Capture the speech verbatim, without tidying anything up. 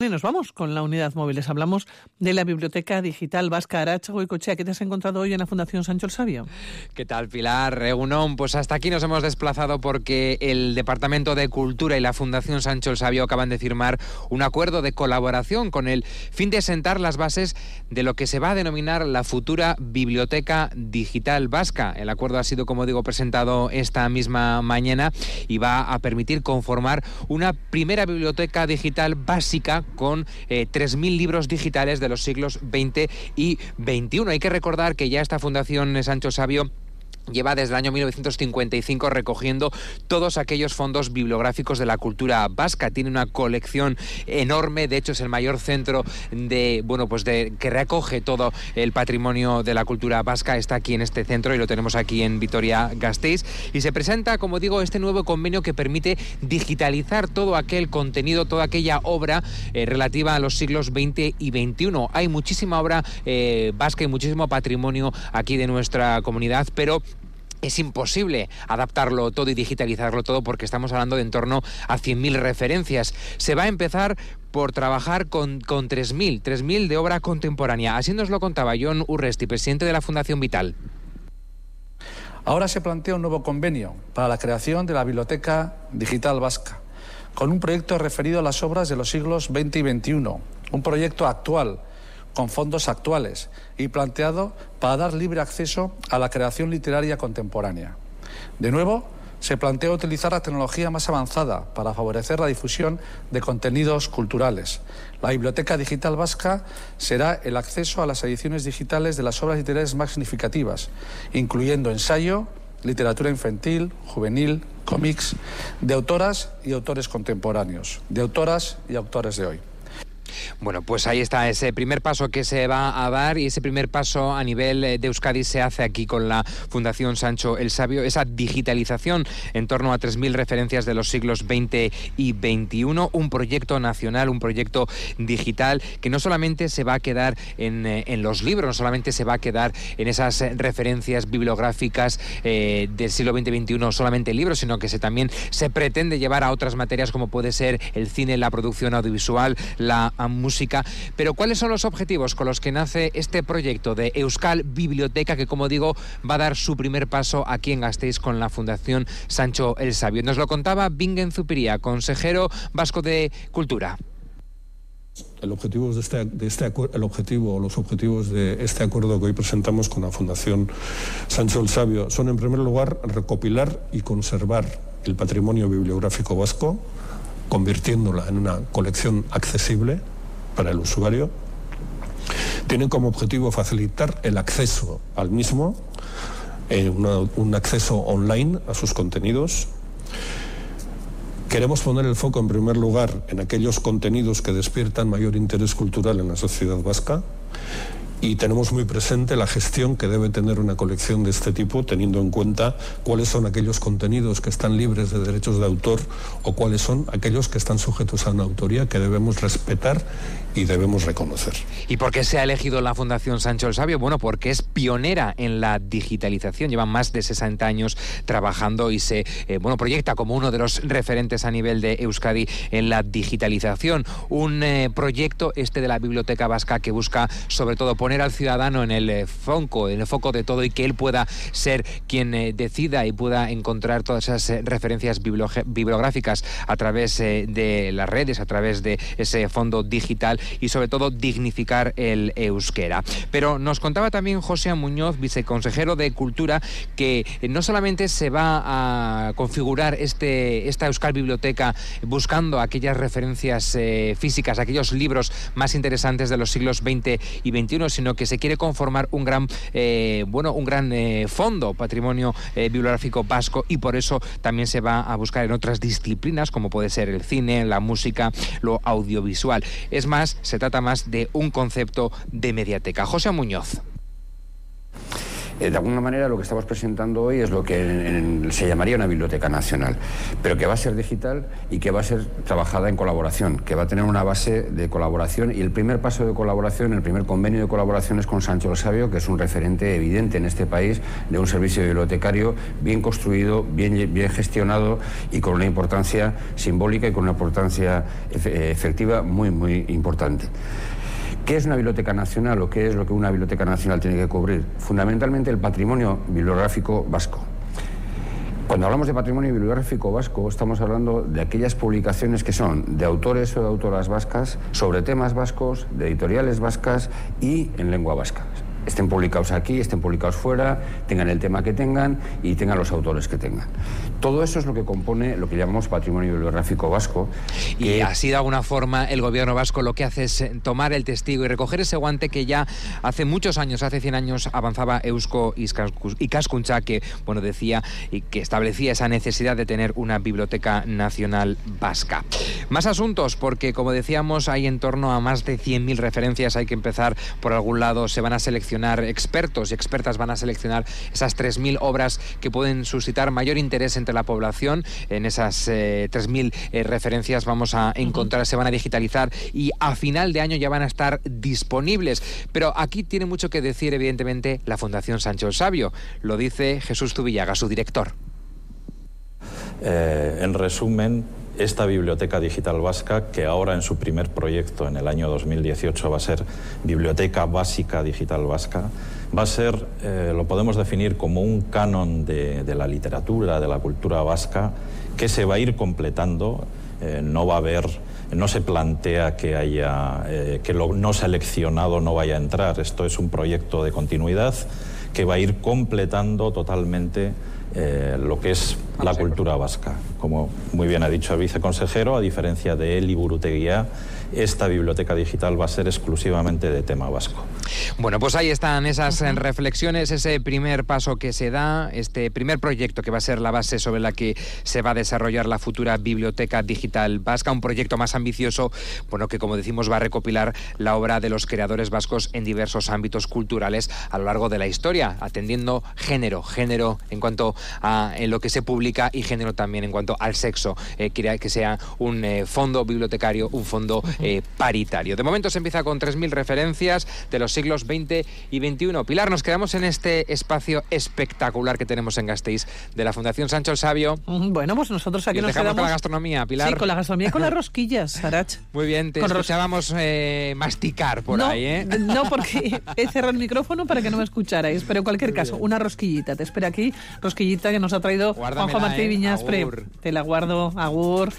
Y nos vamos con la unidad móviles. Hablamos de la Biblioteca Digital Vasca. Arantxa Goicoechea, ¿qué te has encontrado hoy en la Fundación Sancho el Sabio? ¿Qué tal, Pilar? Egunon, pues hasta aquí nos hemos desplazado porque el Departamento de Cultura y la Fundación Sancho el Sabio acaban de firmar un acuerdo de colaboración con el fin de sentar las bases de lo que se va a denominar la futura Biblioteca Digital Vasca. El acuerdo ha sido, como digo, presentado esta misma mañana y va a permitir conformar una primera biblioteca digital básica con eh, tres mil libros digitales de los siglos veinte y veintiuno. Hay que recordar que ya esta Fundación Sancho Sabio lleva desde el año mil novecientos cincuenta y cinco recogiendo todos aquellos fondos bibliográficos de la cultura vasca. Tiene una colección enorme, de hecho es el mayor centro de, bueno, pues de que recoge todo el patrimonio de la cultura vasca. Está aquí en este centro y lo tenemos aquí en Vitoria-Gasteiz. Y se presenta, como digo, este nuevo convenio que permite digitalizar todo aquel contenido, toda aquella obra eh, relativa a los siglos veinte y veintiuno. Hay muchísima obra eh, vasca y muchísimo patrimonio aquí de nuestra comunidad, pero es imposible adaptarlo todo y digitalizarlo todo porque estamos hablando de en torno a cien mil referencias. Se va a empezar por trabajar con, con tres mil de obra contemporánea. Así nos lo contaba Jon Urresti, presidente de la Fundación Vital. Ahora se plantea un nuevo convenio para la creación de la Biblioteca Digital Vasca, con un proyecto referido a las obras de los siglos veinte y veintiuno, un proyecto actual, con fondos actuales y planteado para dar libre acceso a la creación literaria contemporánea. De nuevo, se plantea utilizar la tecnología más avanzada para favorecer la difusión de contenidos culturales. La Biblioteca Digital Vasca será el acceso a las ediciones digitales de las obras literarias más significativas, incluyendo ensayo, literatura infantil, juvenil, cómics, de autoras y autores contemporáneos, de autoras y autores de hoy. Bueno, pues ahí está ese primer paso que se va a dar, y ese primer paso a nivel de Euskadi se hace aquí con la Fundación Sancho el Sabio, esa digitalización en torno a tres mil referencias de los siglos veinte y veintiuno, un proyecto nacional, un proyecto digital que no solamente se va a quedar en, en los libros, no solamente se va a quedar en esas referencias bibliográficas eh, del siglo veinte y veintiuno, solamente libros, sino que se, también se pretende llevar a otras materias como puede ser el cine, la producción audiovisual, la a música. Pero ¿cuáles son los objetivos con los que nace este proyecto de Euskal Biblioteca, que, como digo, va a dar su primer paso aquí en Gasteiz con la Fundación Sancho el Sabio? Nos lo contaba Bingen Zupiria, consejero vasco de Cultura. El objetivo, de este, de este, el objetivo o los objetivos de este acuerdo que hoy presentamos con la Fundación Sancho el Sabio son, en primer lugar, recopilar y conservar el patrimonio bibliográfico vasco, convirtiéndola en una colección accesible para el usuario. Tienen como objetivo facilitar el acceso al mismo, eh, una, un acceso online a sus contenidos. Queremos poner el foco, en primer lugar, en aquellos contenidos que despiertan mayor interés cultural en la sociedad vasca, y tenemos muy presente la gestión que debe tener una colección de este tipo, teniendo en cuenta cuáles son aquellos contenidos que están libres de derechos de autor o cuáles son aquellos que están sujetos a una autoría que debemos respetar y debemos reconocer. ¿Y por qué se ha elegido la Fundación Sancho el Sabio? Bueno, porque es pionera en la digitalización, lleva más de sesenta años trabajando y se eh, bueno, proyecta como uno de los referentes a nivel de Euskadi en la digitalización. Un eh, proyecto este de la Biblioteca Vasca que busca sobre todo poner al ciudadano en el eh, foco, en el foco de todo, y que él pueda ser quien eh, decida y pueda encontrar todas esas eh, referencias bibliográficas a través eh, de las redes, a través de ese fondo digital, y sobre todo dignificar el euskera. Pero nos contaba también José Muñoz, viceconsejero de Cultura, que no solamente se va a configurar este, esta Euskal Biblioteca buscando aquellas referencias eh, físicas, aquellos libros más interesantes de los siglos veinte y veintiuno, sino que se quiere conformar un gran, eh, bueno, un gran eh, fondo patrimonio eh, bibliográfico vasco, y por eso también se va a buscar en otras disciplinas como puede ser el cine, la música, lo audiovisual. Es más, se trata más de un concepto de mediateca. José Muñoz. Eh, de alguna manera lo que estamos presentando hoy es lo que en, en, se llamaría una biblioteca nacional, pero que va a ser digital y que va a ser trabajada en colaboración, que va a tener una base de colaboración, y el primer paso de colaboración, el primer convenio de colaboración es con Sancho el Sabio, que es un referente evidente en este país de un servicio bibliotecario bien construido, bien, bien gestionado y con una importancia simbólica y con una importancia efectiva muy, muy importante. ¿Qué es una biblioteca nacional o qué es lo que una biblioteca nacional tiene que cubrir? Fundamentalmente el patrimonio bibliográfico vasco. Cuando hablamos de patrimonio bibliográfico vasco, estamos hablando de aquellas publicaciones que son de autores o de autoras vascas, sobre temas vascos, de editoriales vascas y en lengua vasca. Estén publicados aquí, estén publicados fuera, tengan el tema que tengan y tengan los autores que tengan. Todo eso es lo que compone lo que llamamos patrimonio bibliográfico vasco. Y que... así de alguna forma el gobierno vasco lo que hace es tomar el testigo y recoger ese guante que ya hace muchos años, hace cien años, avanzaba Eusko Ikaskuntza, que bueno, decía y que establecía esa necesidad de tener una biblioteca nacional vasca. Más asuntos, porque como decíamos hay en torno a más de cien mil referencias, hay que empezar por algún lado, se van a seleccionar expertos y expertas van a seleccionar esas tres mil obras que pueden suscitar mayor interés entre la población. En esas eh, tres mil eh, referencias vamos a encontrar, uh-huh. se van a digitalizar y a final de año ya van a estar disponibles. Pero aquí tiene mucho que decir, evidentemente, la Fundación Sancho el Sabio. Lo dice Jesús Zubillaga, su director. Eh, en resumen, esta Biblioteca Digital Vasca, que ahora en su primer proyecto en el año dos mil dieciocho va a ser Biblioteca Básica Digital Vasca, va a ser, eh, lo podemos definir como un canon de, de la literatura, de la cultura vasca, que se va a ir completando. Eh, no va a haber, no se plantea que haya, eh, que lo no seleccionado no vaya a entrar. Esto es un proyecto de continuidad que va a ir completando totalmente Eh, lo que es la cultura vasca. Como muy bien ha dicho el viceconsejero, a diferencia de Eli Buruteguía, esta biblioteca digital va a ser exclusivamente de tema vasco. Bueno, pues ahí están esas uh-huh. reflexiones, ese primer paso que se da, este primer proyecto que va a ser la base sobre la que se va a desarrollar la futura biblioteca digital vasca, un proyecto más ambicioso, bueno, que como decimos va a recopilar la obra de los creadores vascos en diversos ámbitos culturales a lo largo de la historia, atendiendo género, género en cuanto a en lo que se publica y género también en cuanto al sexo, eh, que, que sea un eh, fondo bibliotecario, un fondo eh, paritario. De momento se empieza con tres mil referencias de los siglos veinte y veintiuno. Pilar, nos quedamos en este espacio espectacular que tenemos en Gasteiz de la Fundación Sancho el Sabio. Bueno, pues nosotros aquí y nos dejamos quedamos con la gastronomía, Pilar. Sí, con la gastronomía y con las rosquillas, Arach. Muy bien, te con escuchábamos eh, masticar por no, ahí, ¿eh? No, porque he cerrado el micrófono para que no me escucharais, pero en cualquier caso, una rosquillita. Te espera aquí, rosquillita que nos ha traído Juanjo Martí eh, Viñaspre. agur. Te la guardo, agur.